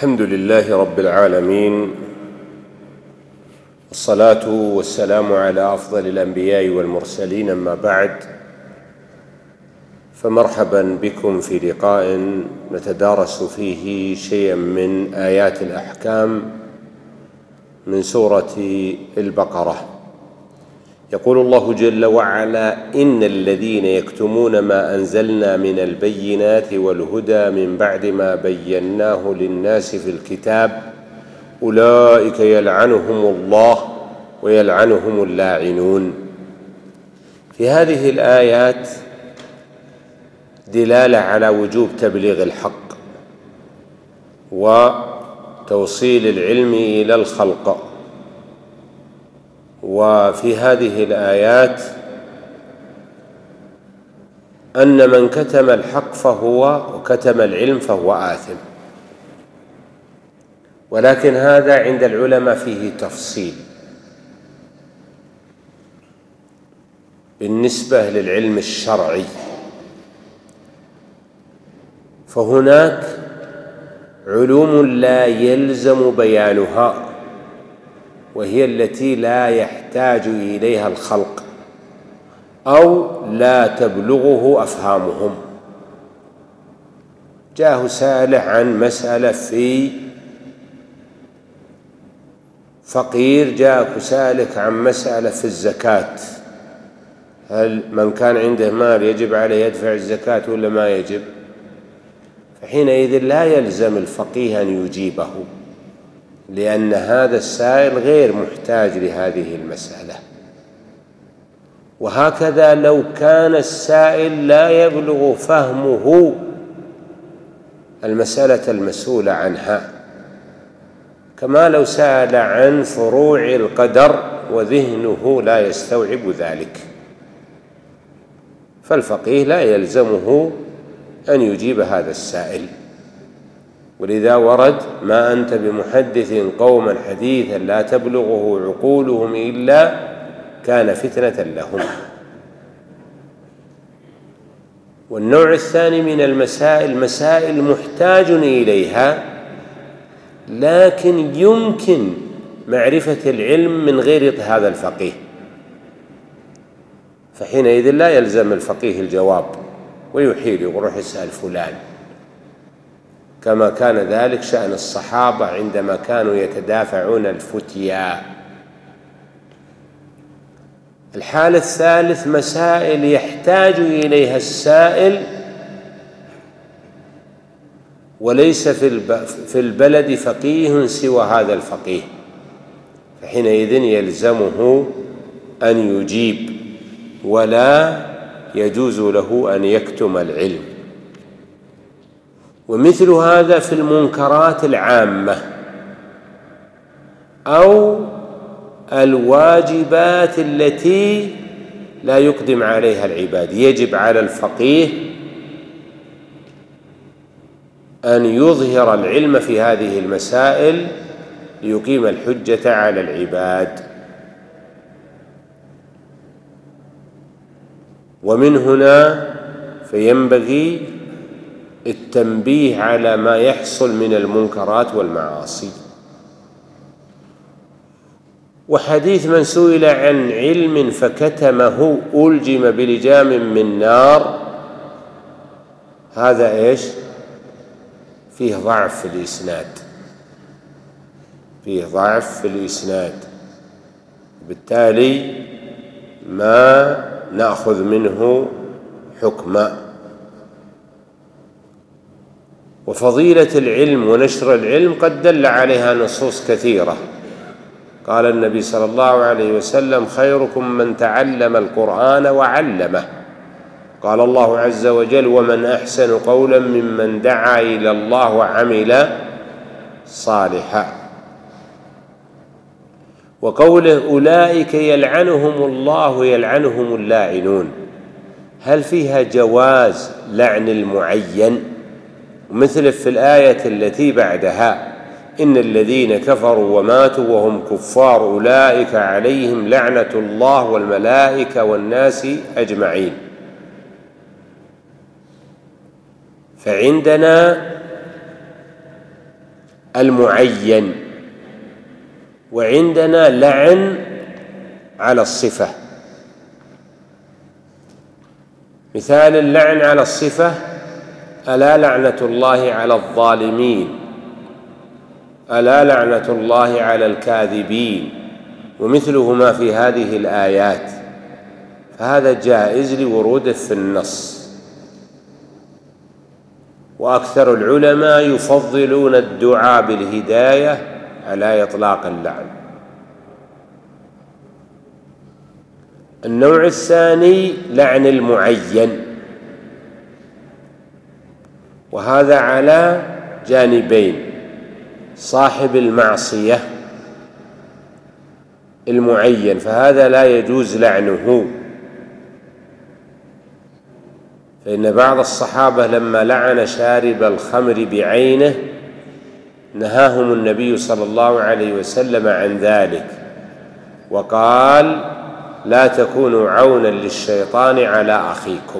الحمد لله رب العالمين، والصلاة والسلام على أفضل الأنبياء والمرسلين، أما بعد، فمرحبا بكم في لقاء نتدارس فيه شيئا من آيات الأحكام من سورة البقرة. يقول الله جل وعلا: إن الذين يكتمون ما أنزلنا من البينات والهدى من بعد ما بيناه للناس في الكتاب أولئك يلعنهم الله ويلعنهم اللاعنون. في هذه الآيات دلالة على وجوب تبليغ الحق وتوصيل العلم إلى الخلق. وفي هذه الآيات أن من كتم الحق وكتم العلم فهو آثم، ولكن هذا عند العلماء فيه تفصيل بالنسبة للعلم الشرعي. فهناك علوم لا يلزم بيانها، وهي التي لا يحتاج إليها الخلق أو لا تبلغه أفهامهم. جاءه سائل عن مسألة في فقير، جاءك سائلك عن مسألة في الزكاة، هل من كان عنده مال يجب عليه يدفع الزكاة ولا ما يجب؟ فحينئذ لا يلزم الفقيه أن يجيبه، لأن هذا السائل غير محتاج لهذه المسألة. وهكذا لو كان السائل لا يبلغ فهمه المسألة المسؤول عنها، كما لو سأل عن فروع القدر وذهنه لا يستوعب ذلك، فالفقيه لا يلزمه أن يجيب هذا السائل. ولذا ورد: ما أنت بمحدث قوما حديثا لا تبلغه عقولهم إلا كان فتنة لهم. والنوع الثاني من المسائل مسائل محتاج إليها، لكن يمكن معرفة العلم من غير هذا الفقيه، فحينئذ لا يلزم الفقيه الجواب ويحيل يروح يسأل فلان، كما كان ذلك شأن الصحابة عندما كانوا يتدافعون الفتيا. الحالة الثالث مسائل يحتاج إليها السائل وليس في البلد فقيه سوى هذا الفقيه، فحينئذ يلزمه أن يجيب، ولا يجوز له أن يكتم العلم. ومثل هذا في المنكرات العامة أو الواجبات التي لا يقدم عليها العباد، يجب على الفقيه أن يظهر العلم في هذه المسائل ليقيم الحجة على العباد. ومن هنا فينبغي التنبيه على ما يحصل من المنكرات والمعاصي. وحديث من سئل عن علم فكتمه ألجم بلجام من نار، هذا إيش؟ فيه ضعف في الإسناد، فيه ضعف في الإسناد، بالتالي ما نأخذ منه حكما. وفضيلة العلم ونشر العلم قد دل عليها نصوص كثيرة. قال النبي صلى الله عليه وسلم: خيركم من تعلم القرآن وعلمه. قال الله عز وجل: ومن أحسن قولا ممن دعا إلى الله وعمل صالحا. وقوله: أولئك يلعنهم الله يلعنهم اللاعنون، هل فيها جواز لعن المعين؟ مثل في الآية التي بعدها: إن الذين كفروا وماتوا وهم كفار أولئك عليهم لعنة الله والملائكة والناس أجمعين. فعندنا المعين، وعندنا لعن على الصفة. مثال اللعن على الصفة: ألا لعنة الله على الظالمين، ألا لعنة الله على الكاذبين، ومثلهما في هذه الآيات، فهذا جائز لوروده في النص. وأكثر العلماء يفضلون الدعاء بالهداية على إطلاق اللعن. النوع الثاني لعن المعين، وهذا على جانبين: صاحب المعصية المعين فهذا لا يجوز لعنه، فإن بعض الصحابة لما لعن شارب الخمر بعينه نهاهم النبي صلى الله عليه وسلم عن ذلك، وقال: لا تكونوا عونا للشيطان على أخيكم.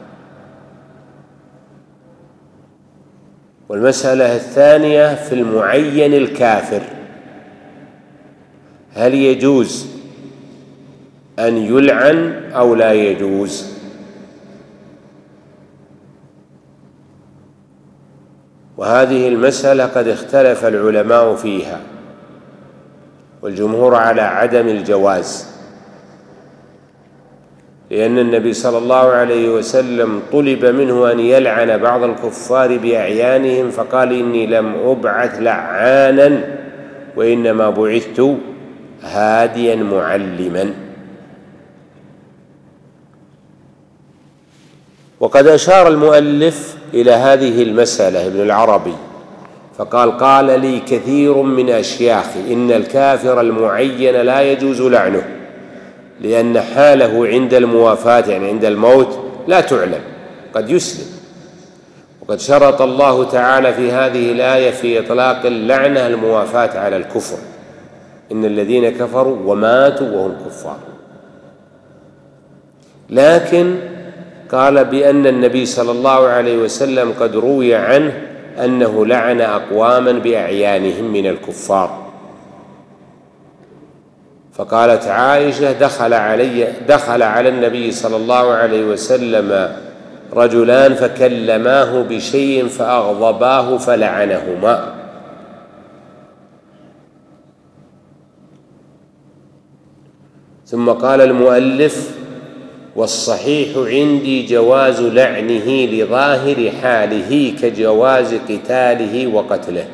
والمسألة الثانية في المعين الكافر: هل يجوز أن يلعن أو لا يجوز؟ وهذه المسألة قد اختلف العلماء فيها، والجمهور على عدم الجواز، لأن النبي صلى الله عليه وسلم طلب منه أن يلعن بعض الكفار بأعيانهم فقال: إني لم أبعث لعانا وإنما بعثت هاديا معلما. وقد أشار المؤلف إلى هذه المسألة ابن العربي فقال: قال لي كثير من أشياخي إن الكافر المعين لا يجوز لعنه، لأن حاله عند الموافاة يعني عند الموت لا تعلم، قد يسلم. وقد شرط الله تعالى في هذه الآية في إطلاق اللعنة الموافاة على الكفر: إن الذين كفروا وماتوا وهم كفار. لكن قال بأن النبي صلى الله عليه وسلم قد روي عنه أنه لعن أقواما بأعيانهم من الكفار. فقالت عائشة: دخل على النبي صلى الله عليه وسلم رجلان فكلماه بشيء فأغضباه فلعنهما. ثم قال المؤلف: والصحيح عندي جواز لعنه لظاهر حاله كجواز قتاله وقتله.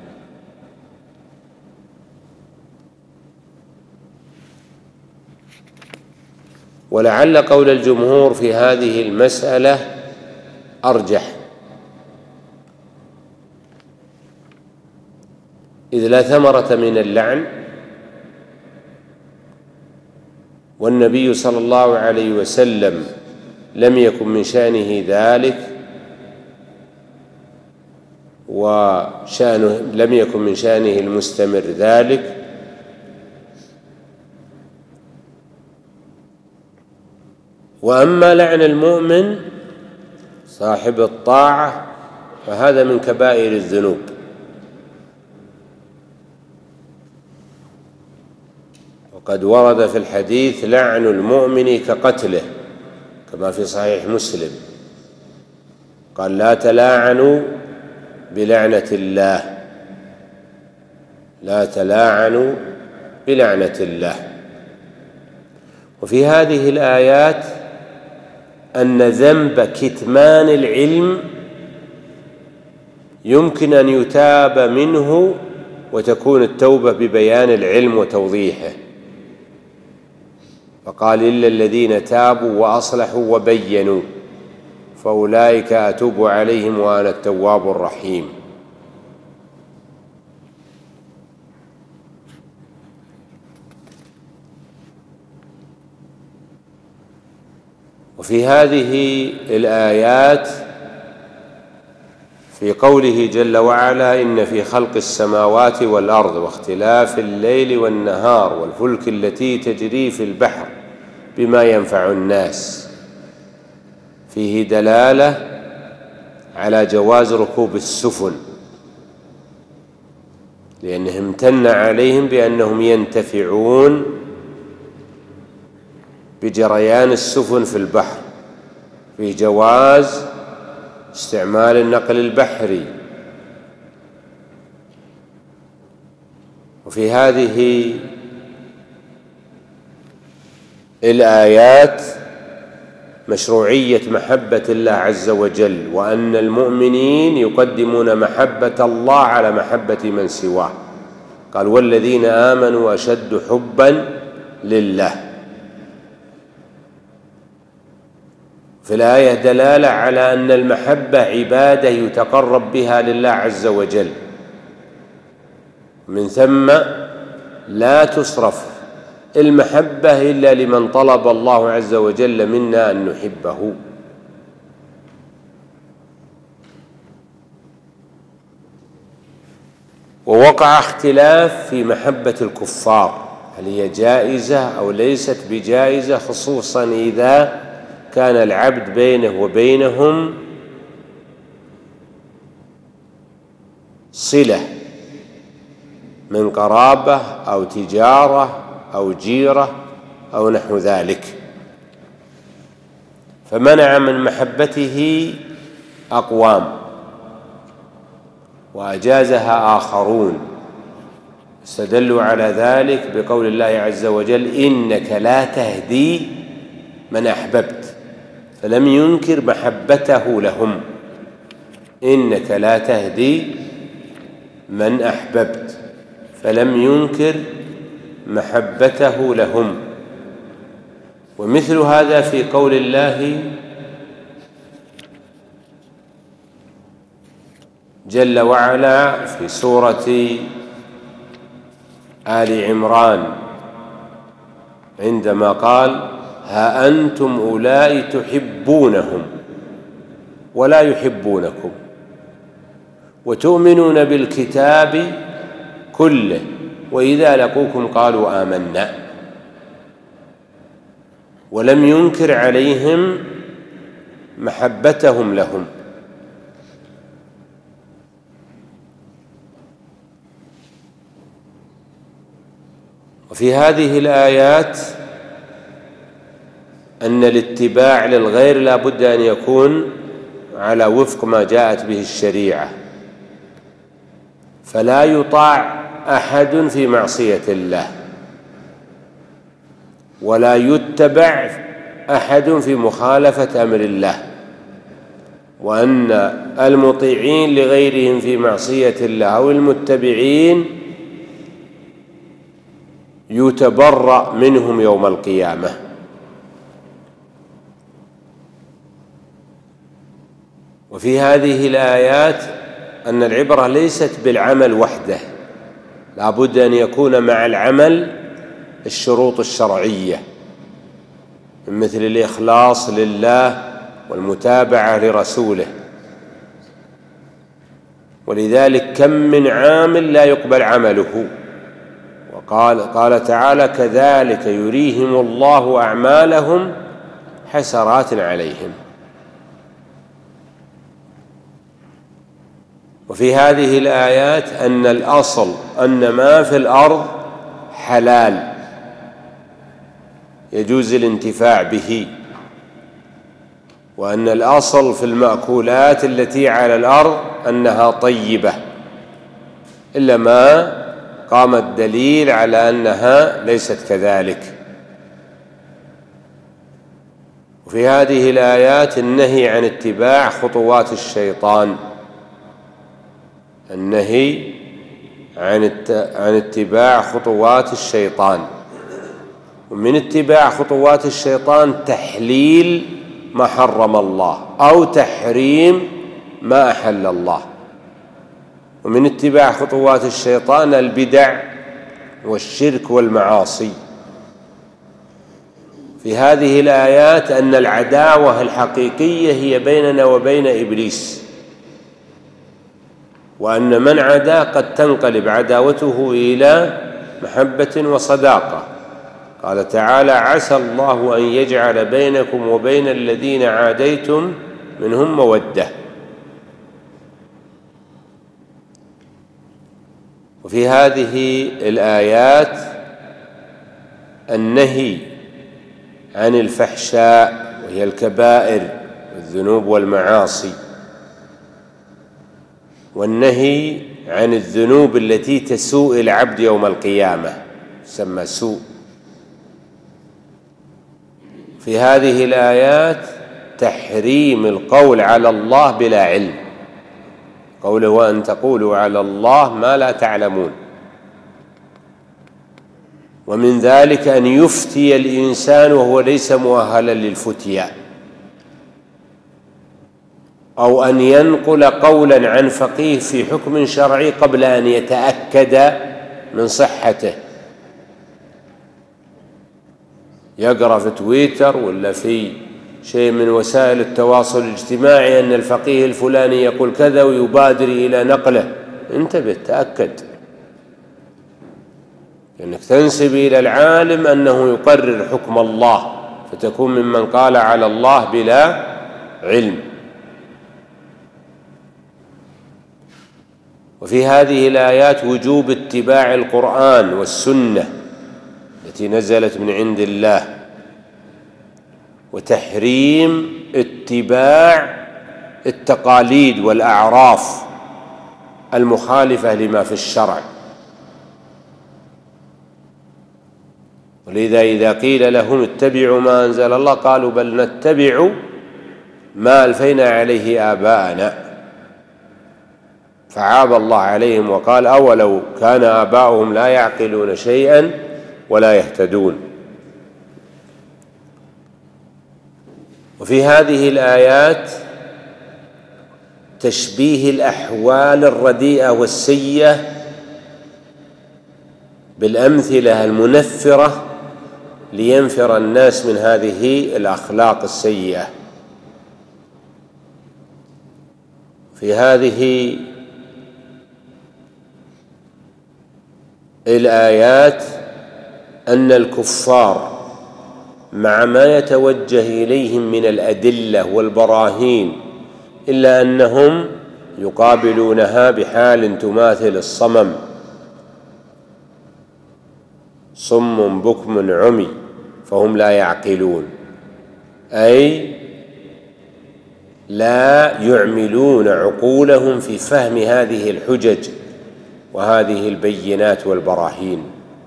ولعل قول الجمهور في هذه المسألة أرجح، إذ لا ثمرة من اللعن، والنبي صلى الله عليه وسلم لم يكن من شأنه ذلك، لم يكن من شأنه المستمر ذلك. وأما لعن المؤمن صاحب الطاعة فهذا من كبائر الذنوب، وقد ورد في الحديث: لعن المؤمن كقتله، كما في صحيح مسلم، قال: لا تلاعنوا بلعنة الله، لا تلاعنوا بلعنة الله. وفي هذه الآيات أن ذنب كتمان العلم يمكن أن يتاب منه، وتكون التوبة ببيان العلم وتوضيحه. فقال: إلا الذين تابوا وأصلحوا وبينوا فأولئك أتوب عليهم وأنا التواب الرحيم. وفي هذه الآيات في قوله جل وعلا: إن في خلق السماوات والأرض واختلاف الليل والنهار والفلك التي تجري في البحر بما ينفع الناس، فيه دلالة على جواز ركوب السفن، لأنه امتن عليهم بأنهم ينتفعون بجريان السفن في البحر، في جواز استعمال النقل البحري. وفي هذه الآيات مشروعية محبة الله عز وجل، وأن المؤمنين يقدمون محبة الله على محبة من سواه. قال والذين آمنوا أشد حبا لله. في الآية دلالة على أن المحبة عبادة يتقرب بها لله عز وجل، من ثم لا تصرف المحبة إلا لمن طلب الله عز وجل منا أن نحبه. ووقع اختلاف في محبة الكفار، هل هي جائزة أو ليست بجائزة، خصوصا إذا كان العبد بينه وبينهم صلة من قرابة أو تجارة أو جيرة أو نحو ذلك، فمنع من محبته أقوام وأجازها آخرون، استدلوا على ذلك بقول الله عز وجل إنك لا تهدي من أحببت، فلم ينكر محبته لهم، إنك لا تهدي من أحببت، فلم ينكر محبته لهم. ومثل هذا في قول الله جل وعلا في سورة آل عمران عندما قال ها أنتم أولئك تحبونهم ولا يحبونكم وتؤمنون بالكتاب كله وإذا لقوكم قالوا آمنا، ولم ينكر عليهم محبتهم لهم. وفي هذه الآيات أن الاتباع للغير لا بد أن يكون على وفق ما جاءت به الشريعة، فلا يطاع أحد في معصية الله، ولا يتبع أحد في مخالفة أمر الله، وأن المطيعين لغيرهم في معصية الله أو المتبعين يتبرأ منهم يوم القيامة. وفي هذه الآيات أن العبرة ليست بالعمل وحده، لا بد أن يكون مع العمل الشروط الشرعية مثل الإخلاص لله والمتابعة لرسوله. ولذلك كم من عامل لا يقبل عمله، قال تعالى كذلك يريهم الله أعمالهم حسرات عليهم. وفي هذه الآيات أن الأصل أن ما في الأرض حلال يجوز الانتفاع به، وأن الأصل في المأكولات التي على الأرض أنها طيبة، إلا ما قام الدليل على أنها ليست كذلك. وفي هذه الآيات النهي عن اتباع خطوات الشيطان، النهي عن اتباع خطوات الشيطان. ومن اتباع خطوات الشيطان تحليل ما حرم الله أو تحريم ما أحل الله. ومن اتباع خطوات الشيطان البدع والشرك والمعاصي. في هذه الآيات أن العداوة الحقيقية هي بيننا وبين إبليس، وأن من عدا قد تنقلب عداوته إلى محبة وصداقة. قال تعالى عسى الله أن يجعل بينكم وبين الذين عاديتم منهم مودة. وفي هذه الآيات النهي عن الفحشاء وهي الكبائر والذنوب والمعاصي، والنهي عن الذنوب التي تسوء العبد يوم القيامة تسمى سوء. في هذه الآيات تحريم القول على الله بلا علم، قوله وأن تقولوا على الله ما لا تعلمون، ومن ذلك أن يفتي الإنسان وهو ليس مؤهلا للفتيا، أو أن ينقل قولا عن فقيه في حكم شرعي قبل أن يتأكد من صحته، يقرأ في تويتر ولا في شيء من وسائل التواصل الاجتماعي أن الفقيه الفلاني يقول كذا ويبادر إلى نقله. انتبه، تأكد، لأنك تنسب إلى العالم أنه يقرر حكم الله فتكون ممن قال على الله بلا علم. وفي هذه الآيات وجوب اتباع القرآن والسنة التي نزلت من عند الله، وتحريم اتباع التقاليد والأعراف المخالفة لما في الشرع. ولذا إذا قيل لهم اتبعوا ما أنزل الله قالوا بل نتبع ما ألفينا عليه آباءنا، فعاب الله عليهم وقال أولو كان آباؤهم لا يعقلون شيئا ولا يهتدون. وفي هذه الآيات تشبيه الأحوال الرديئة والسيئة بالأمثلة المنفرة لينفر الناس من هذه الأخلاق السيئة. في هذه الآيات أن الكفار مع ما يتوجه إليهم من الأدلة والبراهين إلا أنهم يقابلونها بحال تماثل الصمم، صم بكم عمي فهم لا يعقلون، أي لا يعملون عقولهم في فهم هذه الحجج وهذه البينات والبراهين.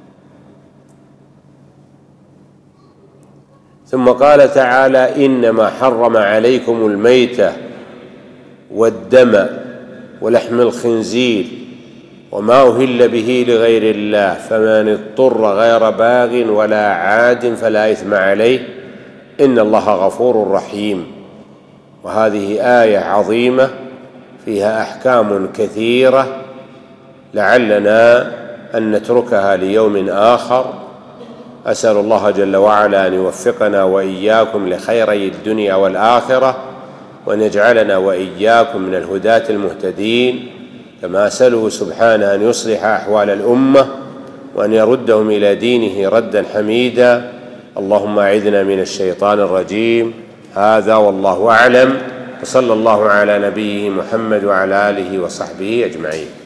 ثم قال تعالى إنما حرم عليكم الميتة والدم ولحم الخنزير وما أهل به لغير الله فمن اضطر غير باغ ولا عاد فلا إثم عليه إن الله غفور رحيم. وهذه آية عظيمة فيها أحكام كثيرة لعلنا أن نتركها ليوم آخر. أسأل الله جل وعلا أن يوفقنا وإياكم لخيري الدنيا والآخرة، وأن يجعلنا وإياكم من الهداة المهتدين، كما أسأله سبحانه أن يصلح أحوال الأمة وأن يردهم إلى دينه ردا حميدا. اللهم أعذنا من الشيطان الرجيم. هذا والله أعلم، وصلى الله على نبيه محمد وعلى آله وصحبه أجمعين.